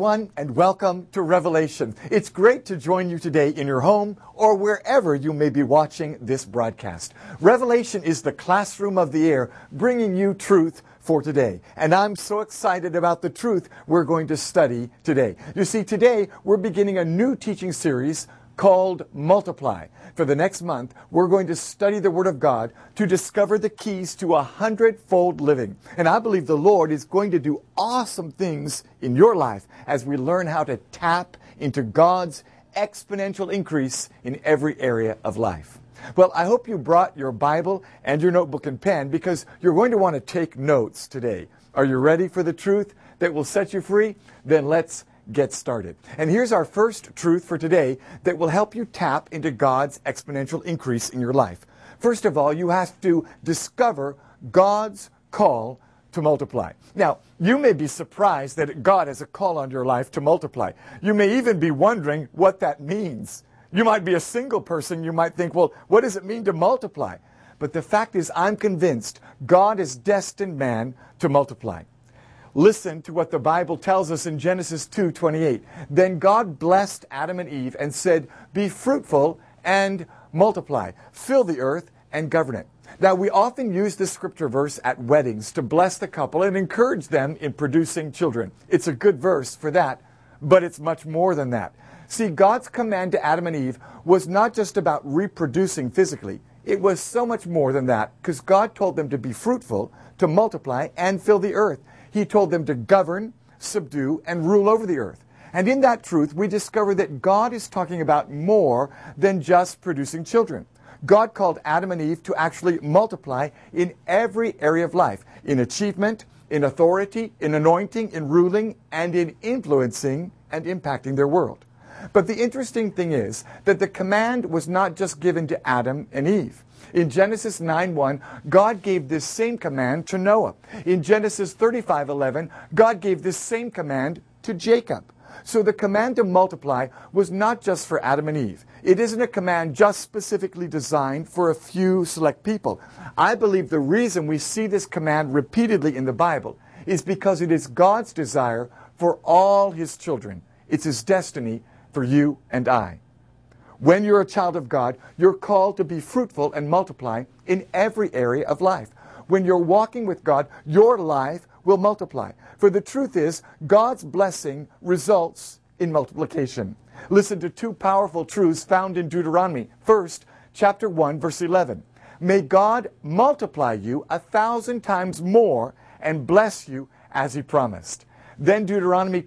everyone, and welcome to Revelation. It's great to join you today in your home or wherever you may be watching this broadcast. Revelation is the classroom of the air, bringing you truth for today. And I'm so excited about the truth we're going to study today. You see, today we're beginning a new teaching series called Multiply. For the next month, we're going to study the Word of God to discover the keys to 100-fold living. And I believe the Lord is going to do awesome things in your life as we learn how to tap into God's exponential increase in every area of life. Well, I hope you brought your Bible and your notebook and pen because you're going to want to take notes today. Are you ready for the truth that will set you free? Then let's get started. And here's our first truth for today that will help you tap into God's exponential increase in your life. First of all, you have to discover God's call to multiply. Now, you may be surprised that God has a call on your life to multiply. You may even be wondering what that means. You might be a single person. You might think, well, what does it mean to multiply? But the fact is, I'm convinced God has destined man to multiply. Listen to what the Bible tells us in Genesis 2:28. Then God blessed Adam and Eve and said, "Be fruitful and multiply, fill the earth and govern it." Now, we often use this scripture verse at weddings to bless the couple and encourage them in producing children. It's a good verse for that, but it's much more than that. See, God's command to Adam and Eve was not just about reproducing physically. It was so much more than that, because God told them to be fruitful, to multiply, and fill the earth. He told them to govern, subdue, and rule over the earth. And in that truth, we discover that God is talking about more than just producing children. God called Adam and Eve to actually multiply in every area of life, in achievement, in authority, in anointing, in ruling, and in influencing and impacting their world. But the interesting thing is that the command was not just given to Adam and Eve. In Genesis 9:1, God gave this same command to Noah. In Genesis 35:11, God gave this same command to Jacob. So the command to multiply was not just for Adam and Eve. It isn't a command just specifically designed for a few select people. I believe the reason we see this command repeatedly in the Bible is because it is God's desire for all His children. It's His destiny for you and I. When you're a child of God, you're called to be fruitful and multiply in every area of life. When you're walking with God, your life will multiply. For the truth is, God's blessing results in multiplication. Listen to two powerful truths found in Deuteronomy. First, chapter 1, verse 11. May God multiply you 1,000 times more and bless you as He promised. Then Deuteronomy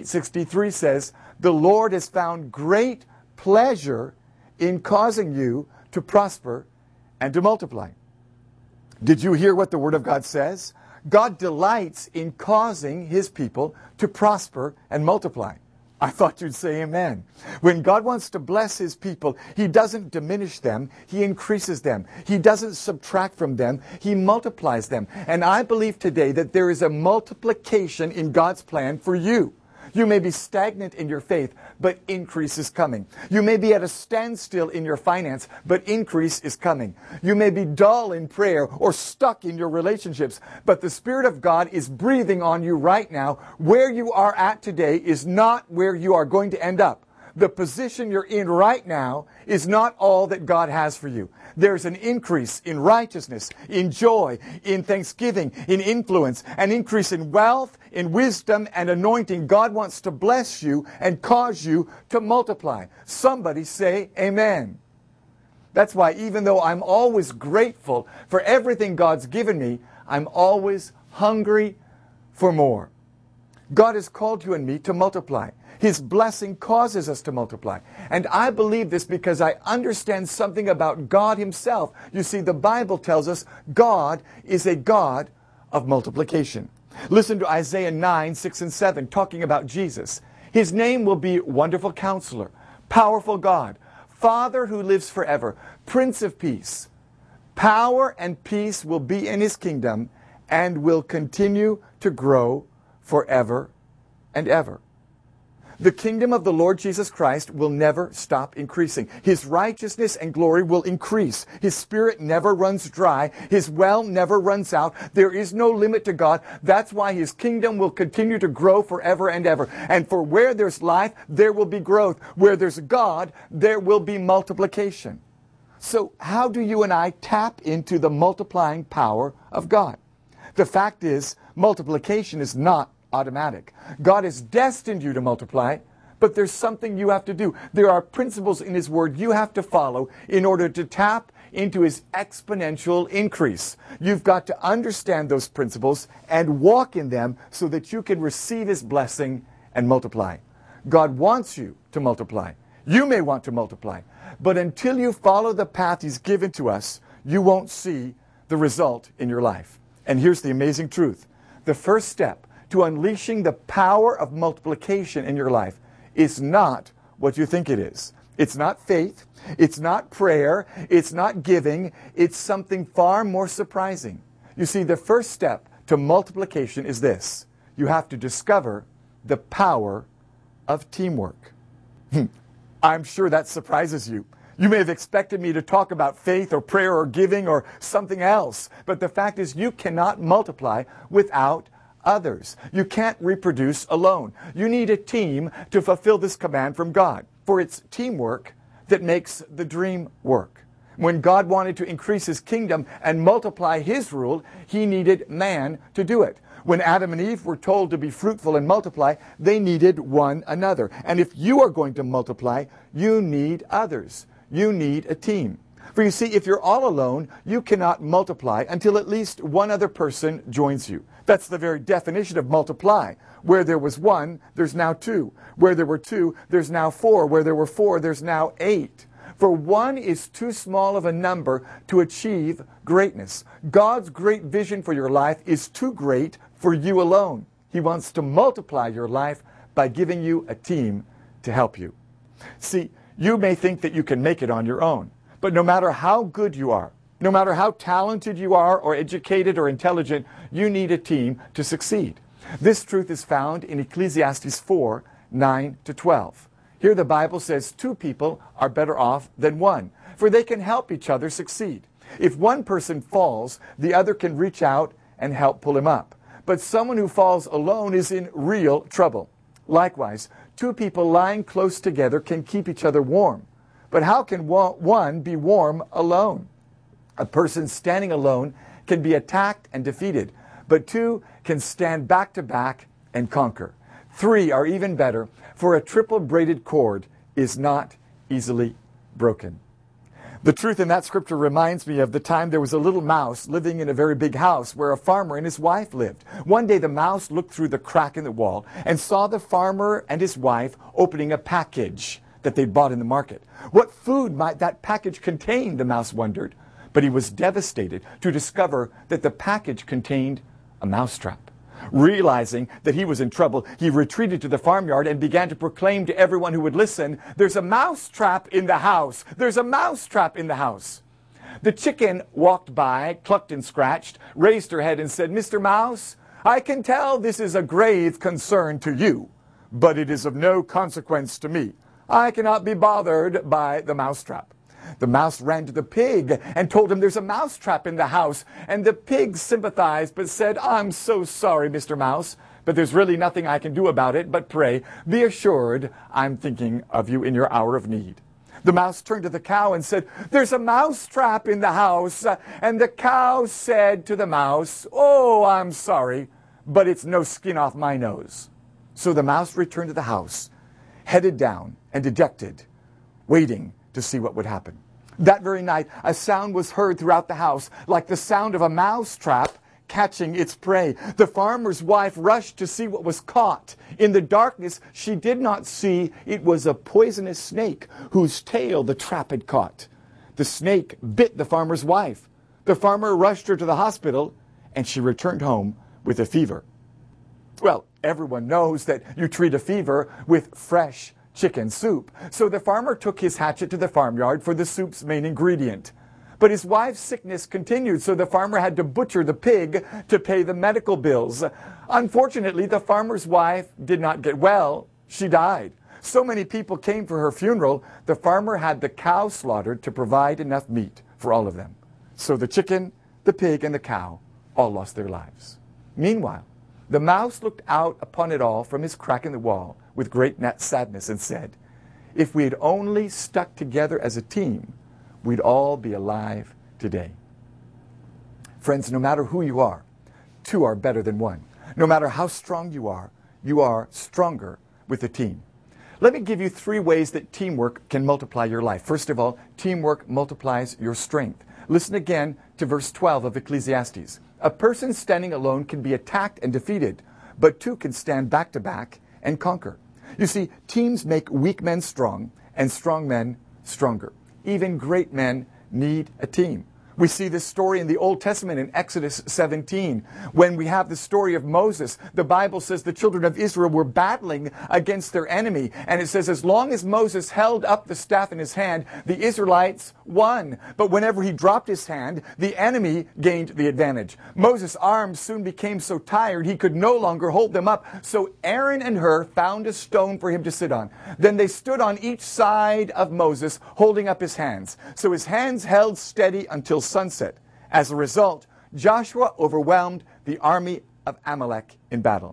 28:63 says, the Lord has found great pleasure in causing you to prosper and to multiply. Did you hear what the Word of God says? God delights in causing His people to prosper and multiply. I thought you'd say amen. When God wants to bless His people, He doesn't diminish them, He increases them. He doesn't subtract from them, He multiplies them. And I believe today that there is a multiplication in God's plan for you. You may be stagnant in your faith, but increase is coming. You may be at a standstill in your finance, but increase is coming. You may be dull in prayer or stuck in your relationships, but the Spirit of God is breathing on you right now. Where you are at today is not where you are going to end up. The position you're in right now is not all that God has for you. There's an increase in righteousness, in joy, in thanksgiving, in influence, an increase in wealth, in wisdom, and anointing. God wants to bless you and cause you to multiply. Somebody say amen. That's why even though I'm always grateful for everything God's given me, I'm always hungry for more. God has called you and me to multiply. His blessing causes us to multiply. And I believe this because I understand something about God Himself. You see, the Bible tells us God is a God of multiplication. Listen to Isaiah 9:6 and 7, talking about Jesus. His name will be Wonderful Counselor, Powerful God, Father who lives forever, Prince of Peace. Power and peace will be in His kingdom and will continue to grow forever and ever. The kingdom of the Lord Jesus Christ will never stop increasing. His righteousness and glory will increase. His Spirit never runs dry. His well never runs out. There is no limit to God. That's why His kingdom will continue to grow forever and ever. And for where there's life, there will be growth. Where there's God, there will be multiplication. So how do you and I tap into the multiplying power of God? The fact is, multiplication is not automatic. God has destined you to multiply, but there's something you have to do. There are principles in His Word you have to follow in order to tap into His exponential increase. You've got to understand those principles and walk in them so that you can receive His blessing and multiply. God wants you to multiply. You may want to multiply, but until you follow the path He's given to us, you won't see the result in your life. And here's the amazing truth. The first step to unleashing the power of multiplication in your life is not what you think it is. It's not faith. It's not prayer. It's not giving. It's something far more surprising. You see, the first step to multiplication is this. You have to discover the power of teamwork. I'm sure that surprises you. You may have expected me to talk about faith or prayer or giving or something else. But the fact is, you cannot multiply without others. You can't reproduce alone. You need a team to fulfill this command from God. For it's teamwork that makes the dream work. When God wanted to increase His kingdom and multiply His rule, He needed man to do it. When Adam and Eve were told to be fruitful and multiply, they needed one another. And if you are going to multiply, you need others. You need a team. For you see, if you're all alone, you cannot multiply until at least one other person joins you. That's the very definition of multiply. Where there was one, there's now two. Where there were two, there's now four. Where there were four, there's now 8. For one is too small of a number to achieve greatness. God's great vision for your life is too great for you alone. He wants to multiply your life by giving you a team to help you. See, you may think that you can make it on your own. But no matter how good you are, no matter how talented you are or educated or intelligent, you need a team to succeed. This truth is found in Ecclesiastes 4, 9-12. Here the Bible says 2 people are better off than one, for they can help each other succeed. If one person falls, the other can reach out and help pull him up. But someone who falls alone is in real trouble. Likewise, 2 people lying close together can keep each other warm. But how can one be warm alone? A person standing alone can be attacked and defeated, but 2 can stand back to back and conquer. 3 are even better, for a triple braided cord is not easily broken. The truth in that scripture reminds me of the time there was a little mouse living in a very big house where a farmer and his wife lived. One day the mouse looked through the crack in the wall and saw the farmer and his wife opening a package that they'd bought in the market. What food might that package contain, the mouse wondered. But he was devastated to discover that the package contained a mousetrap. Realizing that he was in trouble, he retreated to the farmyard and began to proclaim to everyone who would listen, "There's a mousetrap in the house! There's a mousetrap in the house!" The chicken walked by, clucked and scratched, raised her head and said, "Mr. Mouse, I can tell this is a grave concern to you, but it is of no consequence to me. I cannot be bothered by the mousetrap." The mouse ran to the pig and told him there's a mousetrap in the house. And the pig sympathized but said, "I'm so sorry, Mr. Mouse, but there's really nothing I can do about it. But pray, be assured I'm thinking of you in your hour of need." The mouse turned to the cow and said, "There's a mousetrap in the house." And the cow said to the mouse, "Oh, I'm sorry, but it's no skin off my nose." So the mouse returned to the house, headed down and dejected, waiting to see what would happen. That very night, a sound was heard throughout the house, like the sound of a mousetrap catching its prey. The farmer's wife rushed to see what was caught. In the darkness, she did not see it was a poisonous snake whose tail the trap had caught. The snake bit the farmer's wife. The farmer rushed her to the hospital, and she returned home with a fever. Well, everyone knows that you treat a fever with fresh chicken soup. So the farmer took his hatchet to the farmyard for the soup's main ingredient. But his wife's sickness continued, so the farmer had to butcher the pig to pay the medical bills. Unfortunately, the farmer's wife did not get well, she died. So many people came for her funeral, the farmer had the cow slaughtered to provide enough meat for all of them. So the chicken, the pig, and the cow all lost their lives. Meanwhile, the mouse looked out upon it all from his crack in the wall with great sadness and said, if we had only stuck together as a team, we'd all be alive today. Friends, no matter who you are, two are better than one. No matter how strong you are stronger with a team. Let me give you 3 ways that teamwork can multiply your life. First of all, teamwork multiplies your strength. Listen again to verse 12 of Ecclesiastes. A person standing alone can be attacked and defeated, but 2 can stand back to back and conquer. You see, teams make weak men strong and strong men stronger. Even great men need a team. We see this story in the Old Testament in Exodus 17. When we have the story of Moses, the Bible says the children of Israel were battling against their enemy. And it says as long as Moses held up the staff in his hand, the Israelites won. But whenever he dropped his hand, the enemy gained the advantage. Moses' arms soon became so tired he could no longer hold them up. So Aaron and Hur found a stone for him to sit on. Then they stood on each side of Moses, holding up his hands. So his hands held steady until sunset. As a result, Joshua overwhelmed the army of Amalek in battle.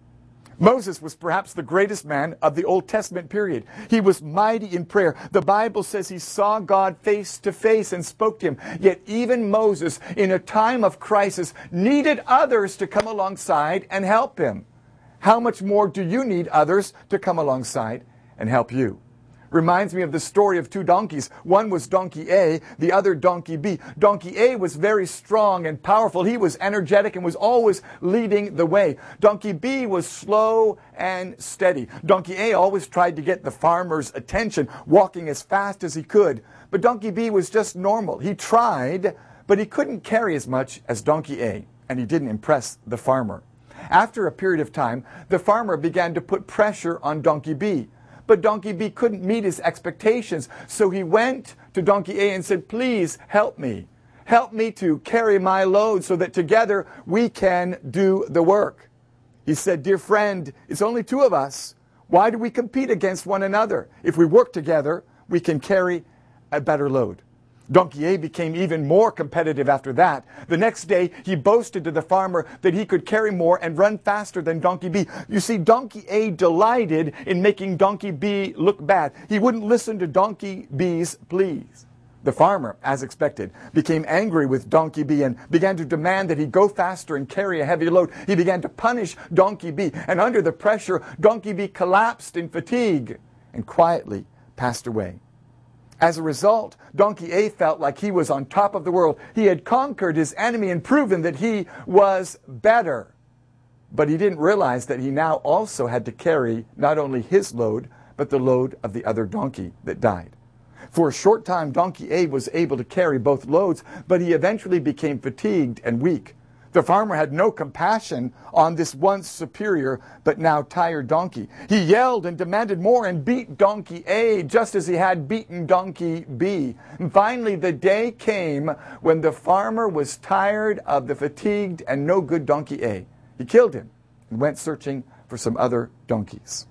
Moses was perhaps the greatest man of the Old Testament period. He was mighty in prayer. The Bible says he saw God face to face and spoke to him. Yet even Moses, in a time of crisis, needed others to come alongside and help him. How much more do you need others to come alongside and help you? Reminds me of the story of 2 donkeys. One was donkey A, the other donkey B. Donkey A was very strong and powerful. He was energetic and was always leading the way. Donkey B was slow and steady. Donkey A always tried to get the farmer's attention, walking as fast as he could. But donkey B was just normal. He tried, but he couldn't carry as much as donkey A, and he didn't impress the farmer. After a period of time, the farmer began to put pressure on donkey B. But donkey B couldn't meet his expectations. So he went to donkey A and said, please help me. Help me to carry my load so that together we can do the work. He said, dear friend, it's only 2 of us. Why do we compete against one another? If we work together, we can carry a better load. Donkey A became even more competitive after that. The next day, he boasted to the farmer that he could carry more and run faster than Donkey B. You see, Donkey A delighted in making Donkey B look bad. He wouldn't listen to Donkey B's pleas. The farmer, as expected, became angry with Donkey B and began to demand that he go faster and carry a heavy load. He began to punish Donkey B, and under the pressure, Donkey B collapsed in fatigue and quietly passed away. As a result, Donkey A felt like he was on top of the world. He had conquered his enemy and proven that he was better. But he didn't realize that he now also had to carry not only his load, but the load of the other donkey that died. For a short time, Donkey A was able to carry both loads, but he eventually became fatigued and weak. The farmer had no compassion on this once superior but now tired donkey. He yelled and demanded more and beat Donkey A just as he had beaten Donkey B. And finally, the day came when the farmer was tired of the fatigued and no good Donkey A. He killed him and went searching for some other donkeys.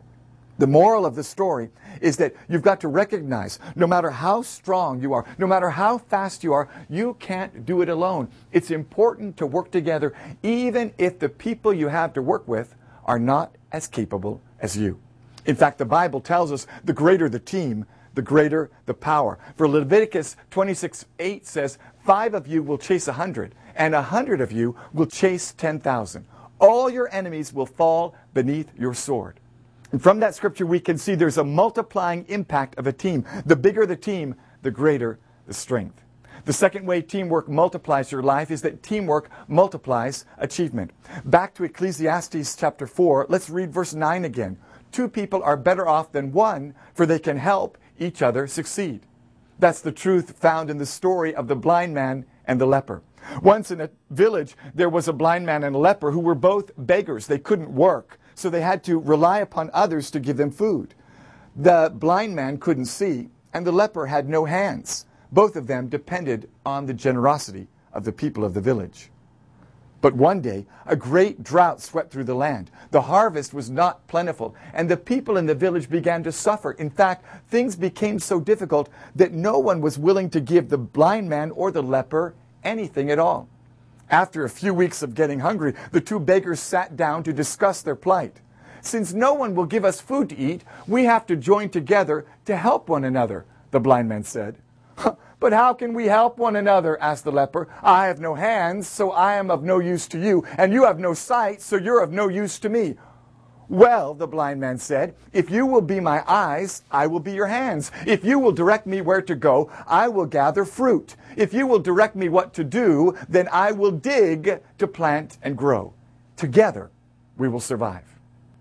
The moral of the story is that you've got to recognize no matter how strong you are, no matter how fast you are, you can't do it alone. It's important to work together even if the people you have to work with are not as capable as you. In fact, the Bible tells us the greater the team, the greater the power. For Leviticus 26:8 says, 5 of you will chase 100, and 100 of you will chase 10,000. All your enemies will fall beneath your sword. And from that scripture, we can see there's a multiplying impact of a team. The bigger the team, the greater the strength. The second way teamwork multiplies your life is that teamwork multiplies achievement. Back to Ecclesiastes chapter 4, let's read verse 9 again. 2 people are better off than 1, for they can help each other succeed. That's the truth found in the story of the blind man and the leper. Once in a village, there was a blind man and a leper who were both beggars. They couldn't work, so they had to rely upon others to give them food. The blind man couldn't see, and the leper had no hands. Both of them depended on the generosity of the people of the village. But one day, a great drought swept through the land. The harvest was not plentiful, and the people in the village began to suffer. In fact, things became so difficult that no one was willing to give the blind man or the leper anything at all. After a few weeks of getting hungry, the two beggars sat down to discuss their plight. "Since no one will give us food to eat, we have to join together to help one another," the blind man said. "But how can we help one another?" asked the leper. "I have no hands, so I am of no use to you, and you have no sight, so you're of no use to me." "Well," the blind man said, "if you will be my eyes, I will be your hands. If you will direct me where to go, I will gather fruit. If you will direct me what to do, then I will dig to plant and grow. Together we will survive."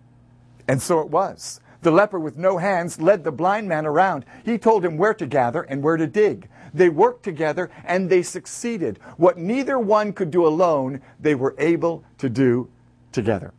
And so it was. The leper with no hands led the blind man around. He told him where to gather and where to dig. They worked together and they succeeded. What neither one could do alone, they were able to do together.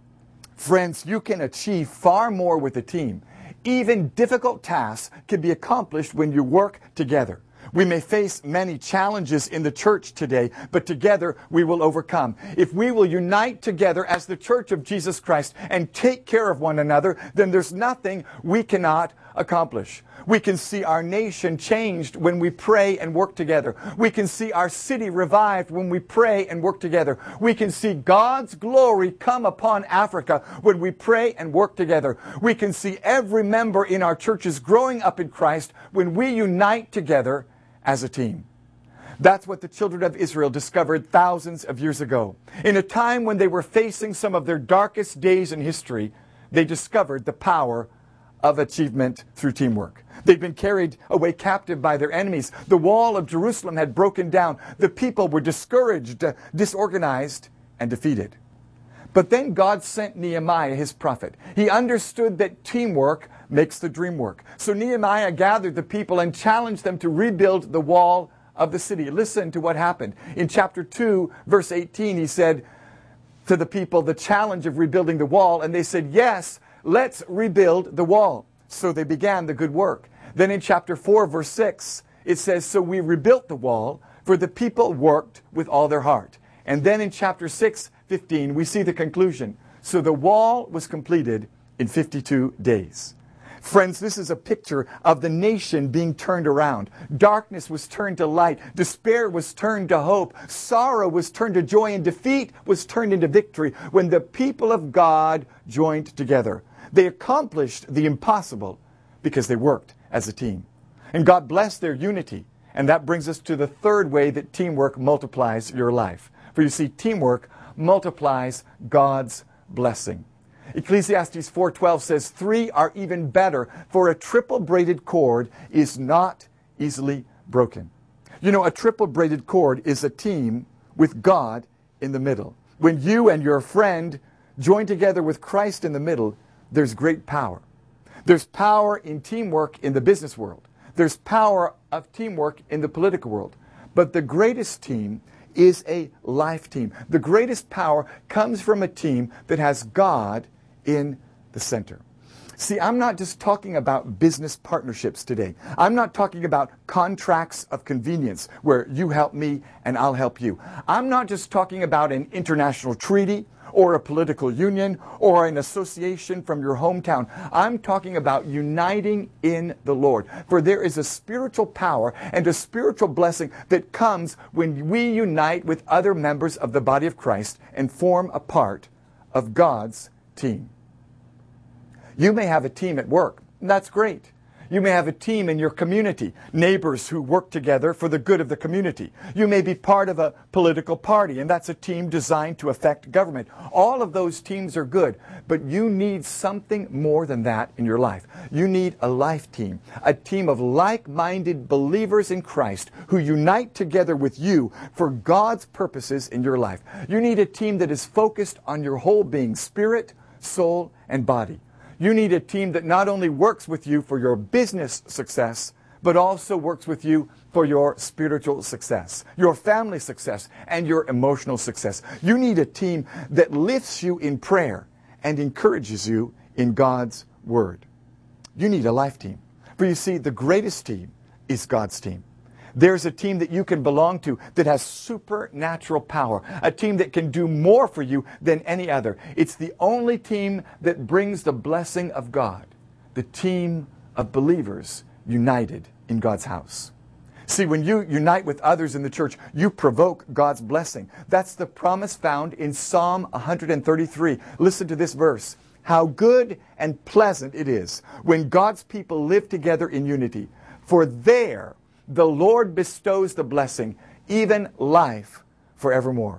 Friends, you can achieve far more with a team. Even difficult tasks can be accomplished when you work together. We may face many challenges in the church today, but together we will overcome. If we will unite together as the church of Jesus Christ and take care of one another, then there's nothing we cannot accomplish. We can see our nation changed when we pray and work together. We can see our city revived when we pray and work together. We can see God's glory come upon Africa when we pray and work together. We can see every member in our churches growing up in Christ when we unite together as a team. That's what the children of Israel discovered thousands of years ago. In a time when they were facing some of their darkest days in history, they discovered the power of achievement through teamwork. They'd been carried away captive by their enemies. The wall of Jerusalem had broken down. The people were discouraged, disorganized, and defeated. But then God sent Nehemiah, his prophet. He understood that teamwork makes the dream work. So Nehemiah gathered the people and challenged them to rebuild the wall of the city. Listen to what happened. In chapter 2, verse 18, he said to the people the challenge of rebuilding the wall, and they said, "Yes, let's rebuild the wall." So they began the good work. Then in chapter 4, verse 6, it says, "So we rebuilt the wall, for the people worked with all their heart." And then in chapter 6:15, we see the conclusion. So the wall was completed in 52 days. Friends, this is a picture of the nation being turned around. Darkness was turned to light. Despair was turned to hope. Sorrow was turned to joy, and defeat was turned into victory when the people of God joined together. They accomplished the impossible because they worked as a team. And God blessed their unity. And that brings us to the third way that teamwork multiplies your life. For you see, teamwork multiplies God's blessing. Ecclesiastes 4:12 says, "Three are even better, for a triple braided cord is not easily broken." You know, a triple braided cord is a team with God in the middle. When you and your friend join together with Christ in the middle, there's great power. There's power in teamwork in the business world. There's power of teamwork in the political world. But the greatest team is a life team. The greatest power comes from a team that has God in the center. See, I'm not just talking about business partnerships today. I'm not talking about contracts of convenience where you help me and I'll help you. I'm not just talking about an international treaty or a political union or an association from your hometown. I'm talking about uniting in the Lord. For there is a spiritual power and a spiritual blessing that comes when we unite with other members of the body of Christ and form a part of God's team. You may have a team at work. That's great. You may have a team in your community, neighbors who work together for the good of the community. You may be part of a political party, and that's a team designed to affect government. All of those teams are good, but you need something more than that in your life. You need a life team, a team of like-minded believers in Christ who unite together with you for God's purposes in your life. You need a team that is focused on your whole being, spirit, soul, and body. You need a team that not only works with you for your business success, but also works with you for your spiritual success, your family success, and your emotional success. You need a team that lifts you in prayer and encourages you in God's Word. You need a life team. For you see, the greatest team is God's team. There's a team that you can belong to that has supernatural power, a team that can do more for you than any other. It's the only team that brings the blessing of God, the team of believers united in God's house. See, when you unite with others in the church, you provoke God's blessing. That's the promise found in Psalm 133. Listen to this verse. How good and pleasant it is when God's people live together in unity. For there the Lord bestows the blessing, even life forevermore.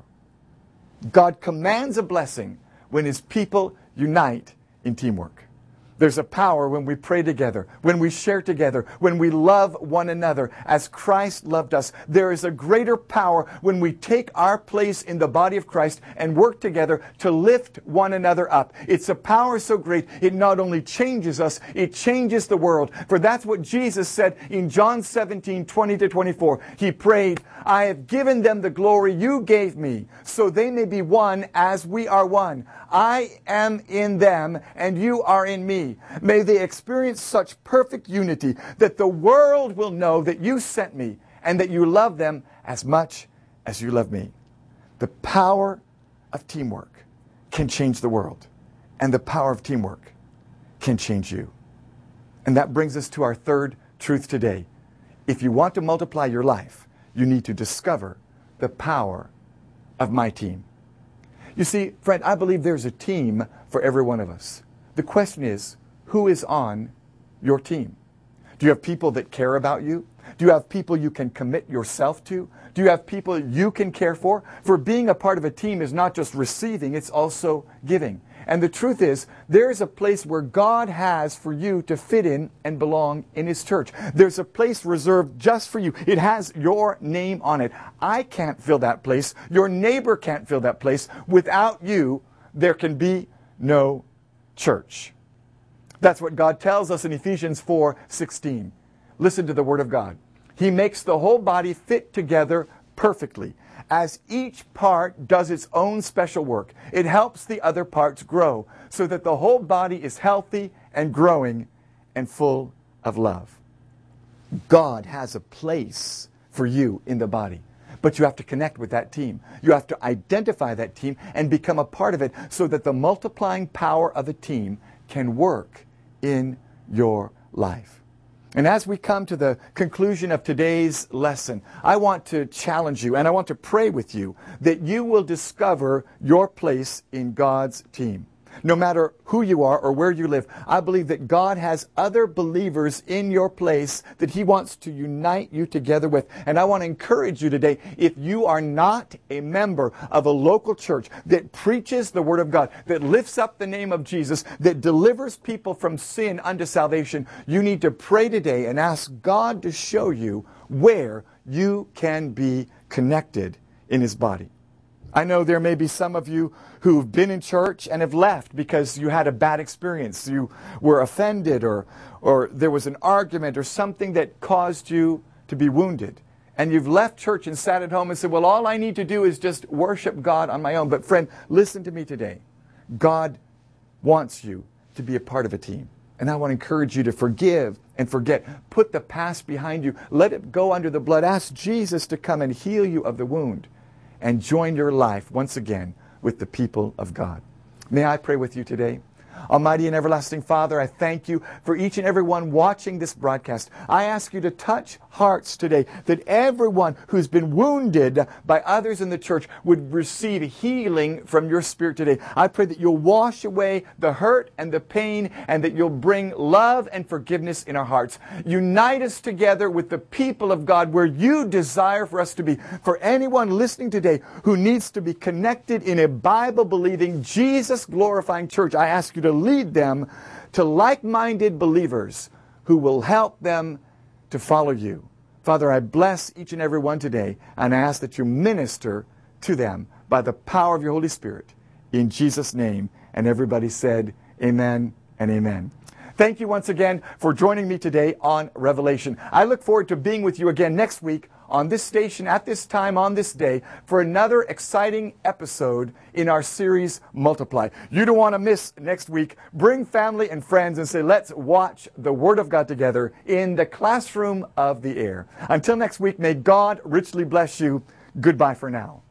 God commands a blessing when His people unite in teamwork. There's a power when we pray together, when we share together, when we love one another as Christ loved us. There is a greater power when we take our place in the body of Christ and work together to lift one another up. It's a power so great, it not only changes us, it changes the world. For that's what Jesus said in John 17:20-24. He prayed, I have given them the glory you gave me, so they may be one as we are one. I am in them, and you are in me. May they experience such perfect unity that the world will know that you sent me and that you love them as much as you love me. The power of teamwork can change the world, and the power of teamwork can change you. And that brings us to our third truth today. If you want to multiply your life, you need to discover the power of my team. You see, friend, I believe there's a team for every one of us. The question is, who is on your team? Do you have people that care about you? Do you have people you can commit yourself to? Do you have people you can care for? For being a part of a team is not just receiving, it's also giving. And the truth is, there is a place where God has for you to fit in and belong in His church. There's a place reserved just for you. It has your name on it. I can't fill that place. Your neighbor can't fill that place. Without you, there can be no church. That's what God tells us in Ephesians 4:16. Listen to the Word of God. He makes the whole body fit together perfectly. As each part does its own special work, it helps the other parts grow so that the whole body is healthy and growing and full of love. God has a place for you in the body, but you have to connect with that team. You have to identify that team and become a part of it so that the multiplying power of a team can work in your life. And as we come to the conclusion of today's lesson, I want to challenge you and I want to pray with you that you will discover your place in God's team. No matter who you are or where you live, I believe that God has other believers in your place that He wants to unite you together with. And I want to encourage you today, if you are not a member of a local church that preaches the Word of God, that lifts up the name of Jesus, that delivers people from sin unto salvation, you need to pray today and ask God to show you where you can be connected in His body. I know there may be some of you who've been in church and have left because you had a bad experience. You were offended or there was an argument or something that caused you to be wounded. And you've left church and sat at home and said, well, all I need to do is just worship God on my own. But friend, listen to me today. God wants you to be a part of a team. And I want to encourage you to forgive and forget. Put the past behind you. Let it go under the blood. Ask Jesus to come and heal you of the wound. And join your life once again with the people of God. May I pray with you today? Almighty and everlasting Father, I thank you for each and every one watching this broadcast. I ask you to touch hearts today, that everyone who's been wounded by others in the church would receive healing from your Spirit today. I pray that you'll wash away the hurt and the pain, and that you'll bring love and forgiveness in our hearts. Unite us together with the people of God where you desire for us to be. For anyone listening today who needs to be connected in a Bible-believing, Jesus-glorifying church, I ask you to lead them to like-minded believers who will help them to follow you. Father, I bless each and every one today, and I ask that you minister to them by the power of your Holy Spirit. In Jesus' name. And everybody said, amen and amen. Thank you once again for joining me today on Revelation. I look forward to being with you again next week on this station at this time on this day for another exciting episode in our series Multiply. You don't want to miss next week. Bring family and friends and say, let's watch the Word of God together in the classroom of the air. Until next week, may God richly bless you. Goodbye for now.